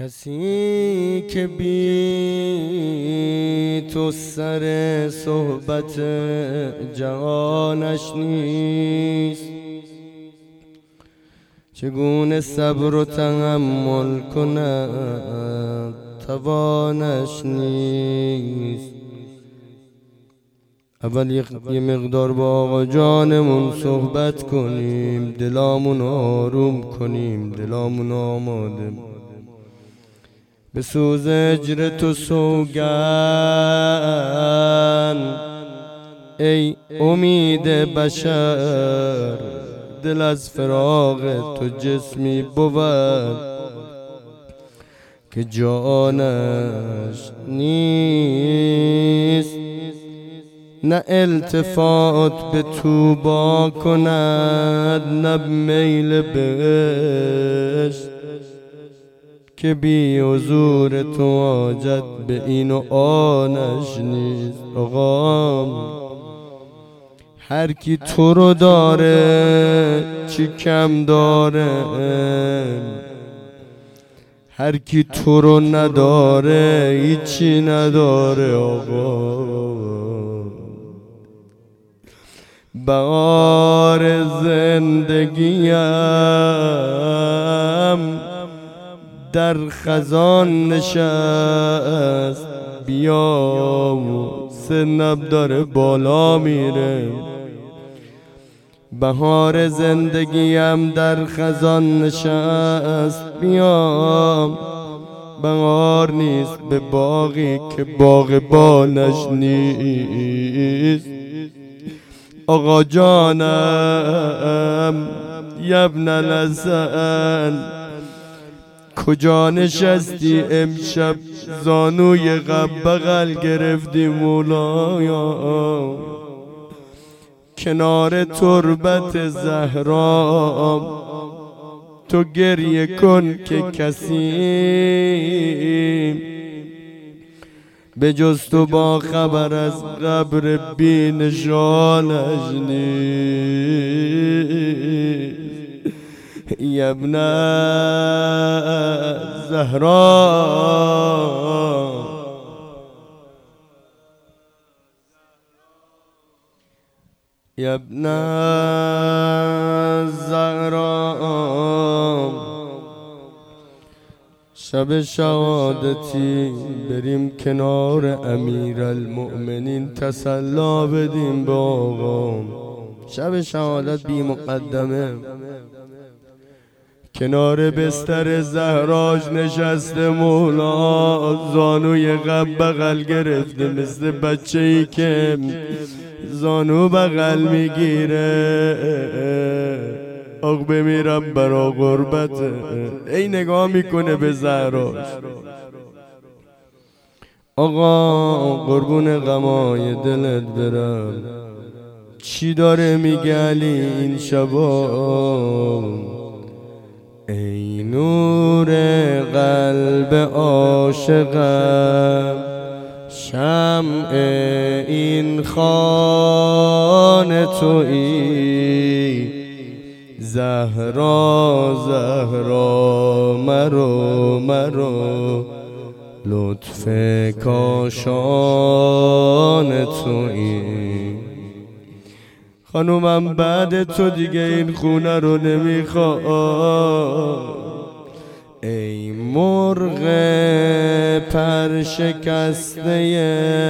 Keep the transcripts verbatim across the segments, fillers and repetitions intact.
کسی که بی تو سر صحبت جهانش نیست، چگونه صبر و تحمل کند توانش نیست. اول یه مقدار با آقا جانمون صحبت کنیم، دلامون آروم کنیم، دلامون آماده به سوز هجر تو سوگند. ای امید بشر دل از فراق تو جسمی بود که جانش نیست. نه التفات به تو با کند، نه میل بهشت که بی حضور تو حاجت به این و آنش نیست. آقا هر کی تو رو داره چی کم داره، هر کی تو رو نداره هیچی نداره. آقا بهار زندگیم در خزان نشست، بیا و سنم داره بالا میره. بهار زندگیم در خزان نشست، بیا بهار نیست به باغی که باغبانش نیست. آقا جانم یبن الحسن کجا نشستی امشب؟ زانوی غم بغل گرفتی مولایا، کنار تربت زهرا تو گریه کن که کسی به جز تو با خبر از قبر بی نشانش نیست. یبن زهرا یبن زهرا شب شهادتی بریم کنار امیرالمؤمنین تسلا بدیم به آقا. شب شهادت بی مقدمه کنار بستر زهراش نشسته مولا، زانوی غم بغل گرفته مثل بچه ای که زانو بغل میگیره. آق بمیرم برا غربت. ای نگاه میکنه به زهراش. آقا قربون غمای دلت برم، چی داره میگه علی این شبا؟ ای نور قلب عاشقم، شمع این خانه تویی، زهرا زهرا مرو مرو لطف کاشان تویی. خانومم بعد تو دیگه این خونه رو نمیخواد. ای مرغ پر شکسته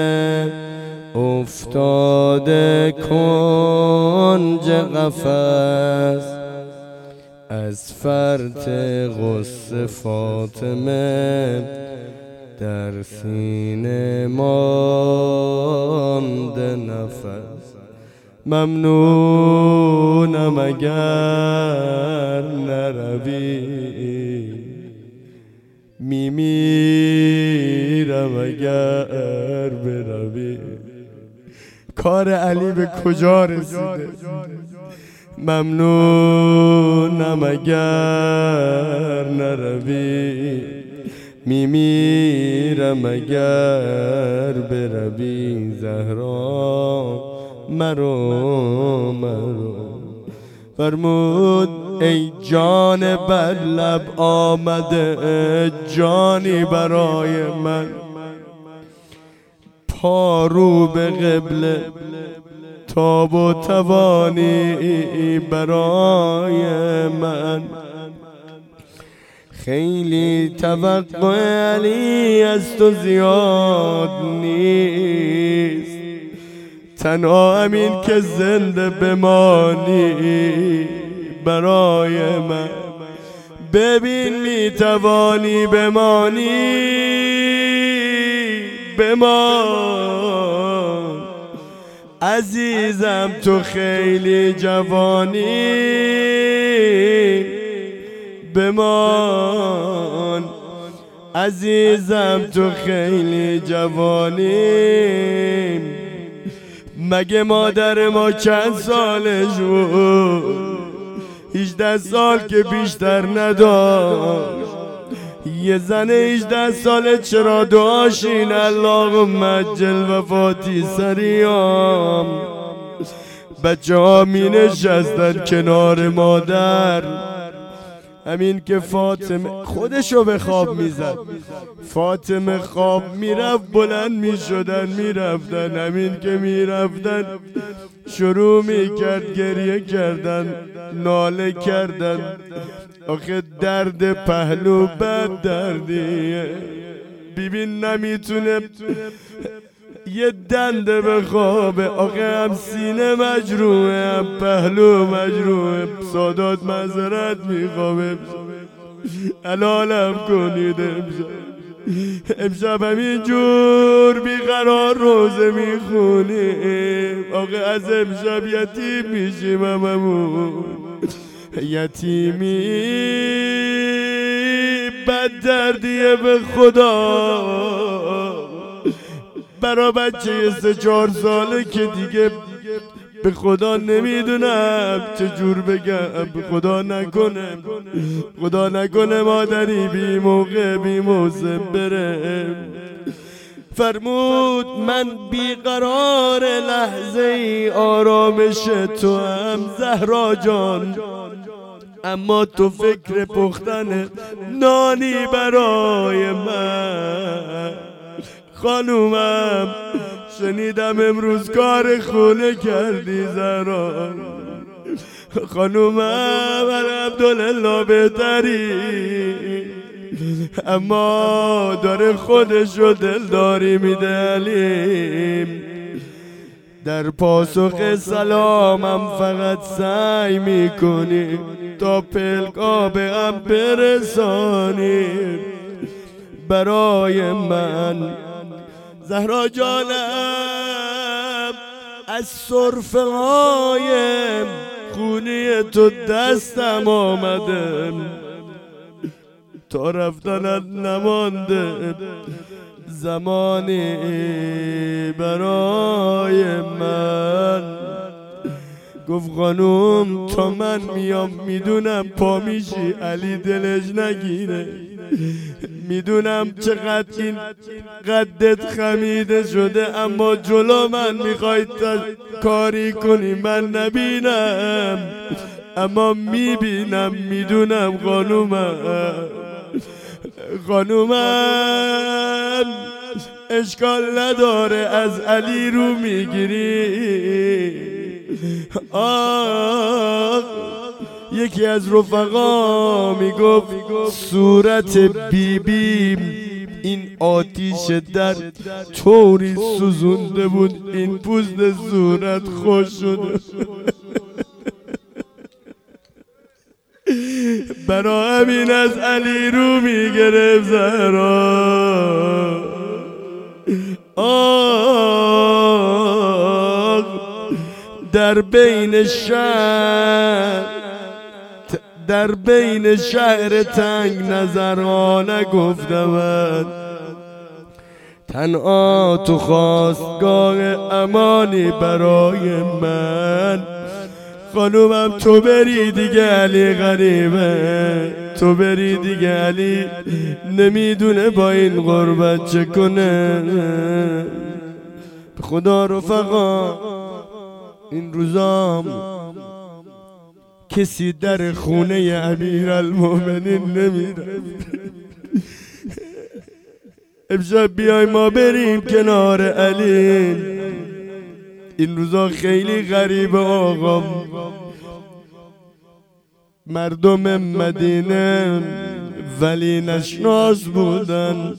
افتاده کنج قفس، از فرط غصه فاطمه در سینه مانده نفس. ممنونم اگر نروی، میمیرم اگر بروی. کار علی به کجا رسیده؟ ممنونم اگر نروی، میمیرم اگر بروی. زهرا مرو مرو فرمود ای جان بر لب آمده جانی برای من، پارو به قبله تاب و توانی برای من. خیلی توقع علی از تو زیاد نیست، تنها همین که زنده بمانی برای من. ببین میتوانی بمانی، بمان عزیزم تو خیلی جوانی، بمان عزیزم تو خیلی جوانی. مگه مادر ما چند سالش بود؟ هجده سال که بیشتر نداشت. یه زن هجده ساله چرا دعاشین اللهم عجل وفاتی سریام. بچه ها می نشستن کنار مادر، همین که فاطمه خودشو به خواب میزد، فاطمه خواب میرفت بلند میشدن میرفتن، همین که میرفتن شروع میکرد گریه کردن ناله کردن. آخه درد پهلو بد دردیه، ببین نمیتونه یه دنده بخوابه. آخه هم سینه مجروحه هم پهلو مجروحه. سادات معذرت میخوابه، حلالم کنید امشب. امشب همینجور بیقرار روزه میخونیم. آخه از امشب یتیم میشیم هممون. یتیمی بد دردیه به خدا، برا بچه سه چهار ساله که دیگه به خدا نمیدونم چجور بگم. به خدا نکنه، خدا نکنه مادری بی موقع بی موسم بره. فرمود من بیقرار لحظه ای آرامش تو هم زهرا جان، اما تو فکر پختن نانی برای من. خانومم شنیدم امروز کار خونه کردی زهرا. خانومم الحمدلله بهتری، اما داره خودشو دلداری میده علیم. در پاسخ سلامم فقط سعی میکنی تا پلکا به هم برسانی برای من. زهرا جانم از سرفه های خونی تو دستم آمده، تا رفتنت نمانده زمانی برای من. گفت خانوم تا من میام میدونم پا میشی علی دلش نگیره، میدونم چقدر این قدت خمیده شده، اما جلو من میخوای کاری کنی من نبینم، اما میبینم میدونم خانومم. خانومم اشکال نداره از علی رو میگیری. آه یکی از رفقا میگفت صورت بیبیم این آتیش در طوری سوزونده بود این پوست صورت خوش شده. برا همین از علی رو میگرفت زهرا. آه در بین شهر در بین شهر تنگ نظرانه گفتم، تنها تو خواستگاه امانی برای من. خانومم تو بری دیگه علی غریبه، تو بری دیگه علی نمیدونه با این غربت چه کنه. به خدا رفقا این روزام کسی در خونه امیرالمومنین نمیره. امشب بیای ما بریم کنار علی. این روزا خیلی غریبه آقا، مردم مدینه ولی نشناس بودن.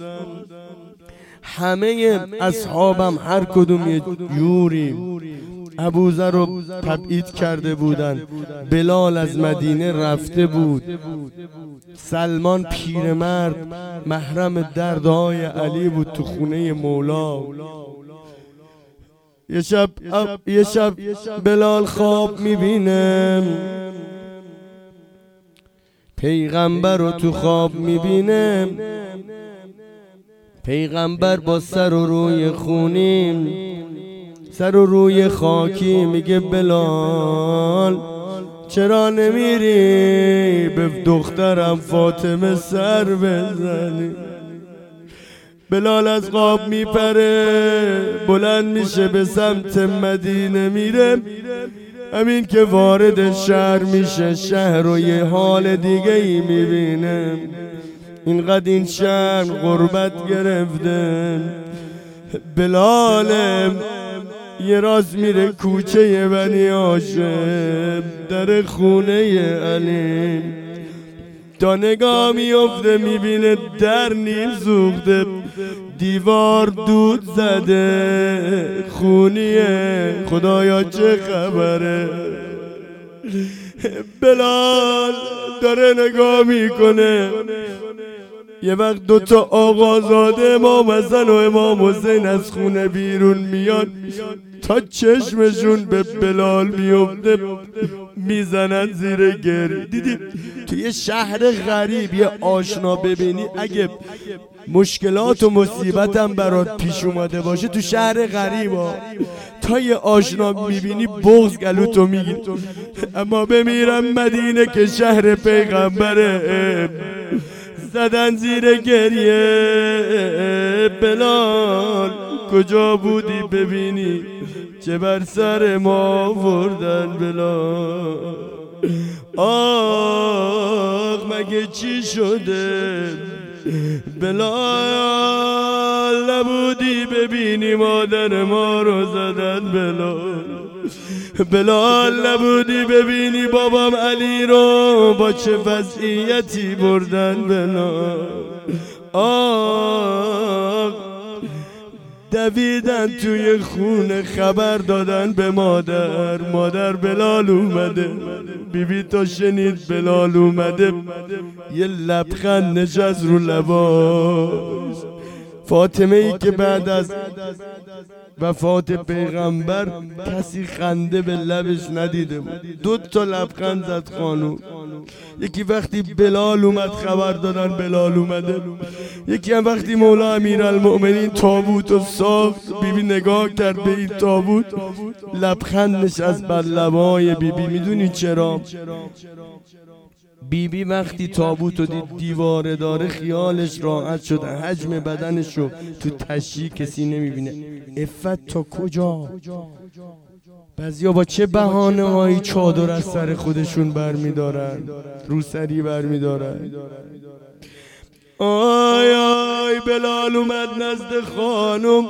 همه اصحابم هر کدوم یه جوری ابوذر رو تبعید کرده بودن. بلال از مدینه رفته بود. سلمان پیرمرد محرم دردهای علی بود تو خونه مولا. یه شب یه شب بلال خواب میبینه، پیغمبر رو تو خواب میبینه. پیغمبر با سر و روی خونی، سر و روی خاکی، میگه بلال چرا نمیری به دخترم فاطمه سر بزنی؟ بلال از خواب میپره، بلند میشه به سمت مدینه میره. همین که وارد شهر میشه، شهر رو یه حال دیگه ای میبینه. اینقدر این شهر غربت گرفته. بلال یه راست میره کوچه بنی هاشم، در خونه علی. تا نگاه میفته میبینه در نیم سوخته، دیوار دود زده، خونیه. خدایا چه خبره؟ بلال داره نگاه میکنه. یه وقت دوتا آقازاده امام حسن و امام حسین از خونه بیرون میان، تا چشمشون به بلال میفته میزنن زیر گری. دیدی توی شهر غریب یه آشنا ببینی، اگه مشکلات و مصیبت هم برات پیش اومده باشه تو شهر غریب ها، تا یه آشنا میبینی بغض گلوتو میگیری. اما بمیرم مدینه که شهر پیغمبره، زدن زیر گریه. بلال کجا بودی ببینی چه بر سر ما آوردن؟ بلال آخ مگه چی شده؟ بلال نبودی ببینی مادر ما رو زدن؟ بلال بلال نبودی ببینی بابام علی رو با چه وضعیتی بردن؟ بلال آه دویدن توی خونه، خبر دادن به مادر، مادر بلال اومده. بیبی تا شنید بلال اومده، یه لبخند نشست رو لباش. فاطمه ای که بعد از وفات پیغمبر کسی خنده به لبش ندیده بود، دو تا لبخند زد خانوم. یکی وقتی بلال اومد خبر دادن بلال اومده، یکی هم وقتی مولا امیرالمؤمنین تابوت رو ساخت، بیبی نگاه کرد به این تابوت، لبخند نشست بر لبای بیبی. میدونی چرا؟ بیبی وقتی تابوت رو دید دیواره داره، خیالش راحت شد، حجم بدنش رو تو تشییع کسی نمیبینه. عفت تا کجا؟ بعضیا با چه بهانه هایی چادر از سر خودشون برمیدارن، روسری برمیدارن. آی آی بلال اومد نزد خانم.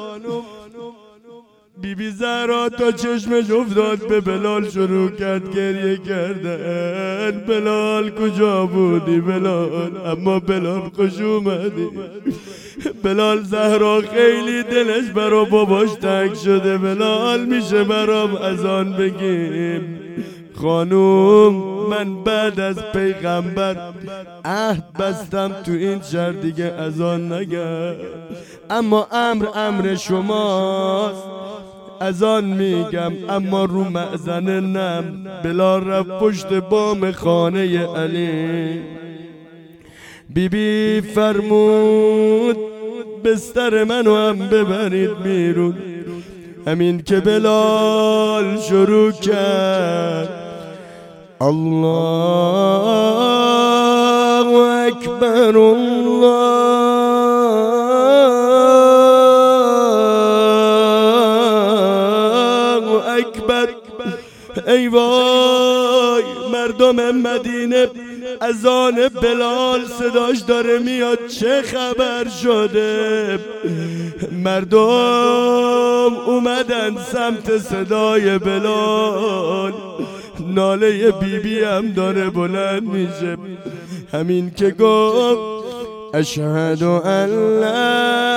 بی بی زهرا تا چشمش افتاد به بلال شروع کرد گریه کردن. بلال کجا بودی بلال؟ اما بلال خوش اومدی. بلال زهرا خیلی دلش برا باباش تنگ شده. بلال میشه برام اذان بگیم؟ خانوم من بعد از پیغمبر عهد بستم تو این شهر دیگه اذان نگم، اما امر امر شماست. اذان میگم اما رو مأذنه نم. بلال رفت پشت بام خانه علی. بی بی فرمود بستر منو هم ببرید بیرون. همین که بلال شروع کرد الله اکبر الله اکبر، ای وای مردم مدینه اذان بلال صداش داره میاد، چه خبر شده؟ مردم اومدن سمت صدای بلال، ناله بیبی بی هم داره بلند میشه. همین که گفت اشهد ان لا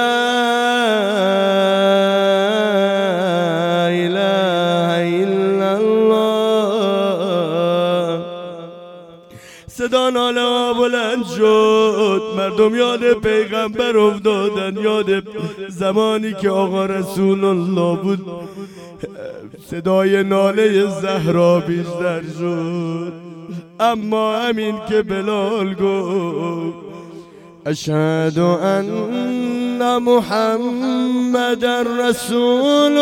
اله الا الله، صدا ناله ها بلند شد. مردم یاد پیغمبر افتادن، یاد زمانی که آقا رسول الله بود. صدای ناله زهرا بیشتر شد. اما همین که بلال گفت اشهد ان محمد رسول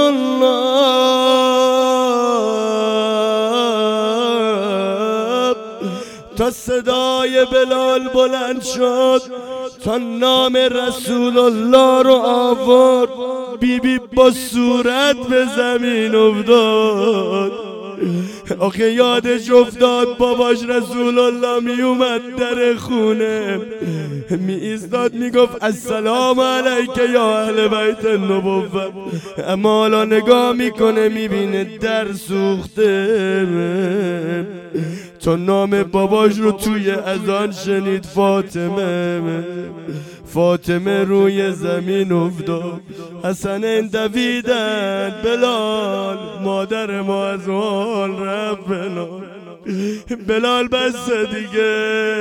الله، تا صدای بلال بلند شد، تا نام رسول الله رو آورد، بیبی با صورت به زمین افتاد. آخه یادش افتاد باباش رسول الله می اومد در خونه، می ایستاد می گفت السلام علیک یا اهل بیت النبوة. اما حالا نگاه میکنه میبینه در سوخته، تا نام باباش رو توی اذان شنید، فاطمه. فاطمه روی زمین افتاد. حسنین دویدن، بلال مادر ما از حال رفت. بلال بلال بس دیگه،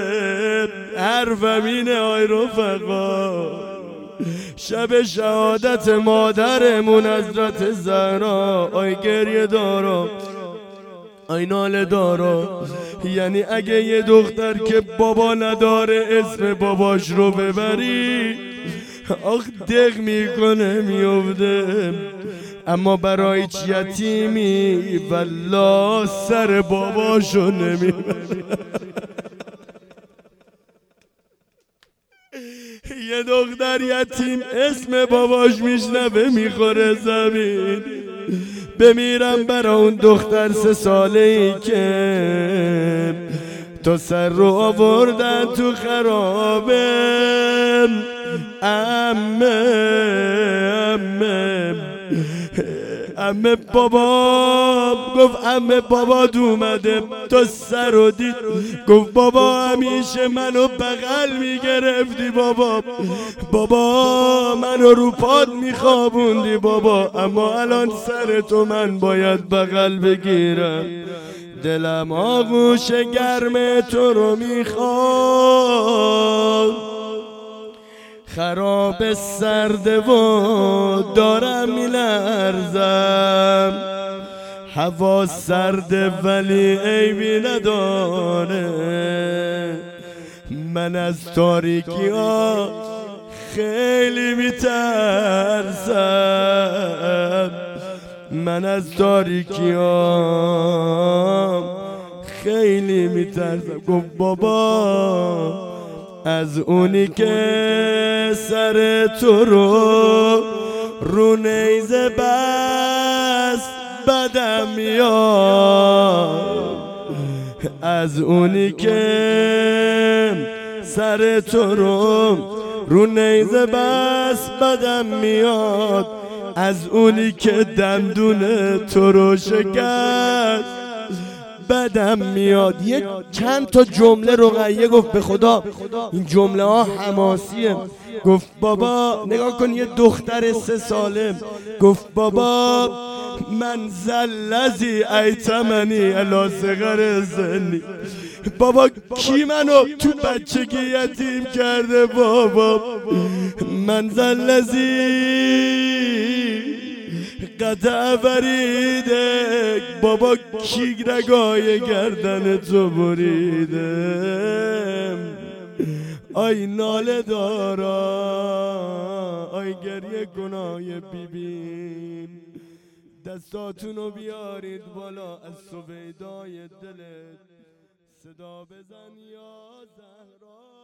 حرفم اینه آی رفقا، شب شهادت مادرمون حضرت زهرا، آی گریه دارا، آی ناله دارا. یعنی اگه یه دختر که بابا نداره اسم باباش رو ببری، آخ دق میکنه میفته. اما برای هیچ یتیمی والله سر باباشو نمیبره. یه دختر یتیم اسم باباش میشنوه میخوره زمین. بمیرم برا اون دختر سه ساله ای که تو سر رو آوردن تو خرابه. امه امه امه بابا، گفت امه بابا اومده، تو سر رو دید، گفت بابا همیشه منو بغل میگرفتی بابا، بابا منو رو پاد میخوابوندی بابا، اما الان سر تو من باید بغل بگیرم. دلم آغوش گرم تو رو میخواد، خراب سرده و دارم میلرزم. هوا سرده ولی عیبی نداره، من از تاریکی ها خیلی میترسم، من از تاریکی ها خیلی میترسم. گفت بابا از اونی که سر تو رو رو نیزه بس بدم میاد، از اونی که سر تو رو رو نیزه بس بدم میاد، از اونی که دندون تو رو شکست بدم میاد. یه چند تا جمله رقیه گفت به خدا این جمله ها حماسیه. گفت بابا نگاه کن، یه دختر سه ساله گفت بابا من زلزی ایتمنی الا صغر سنی، بابا کی منو تو بچگی یتیم کرده بابا، من زلزی قطع بریده، بابا کی رگای گردن تو بریده. آی ناله دارا، آی گریه کنای بیبی، دستاتونو بیارید بالا، از سویدای دلت صدا بزن یا زهرا.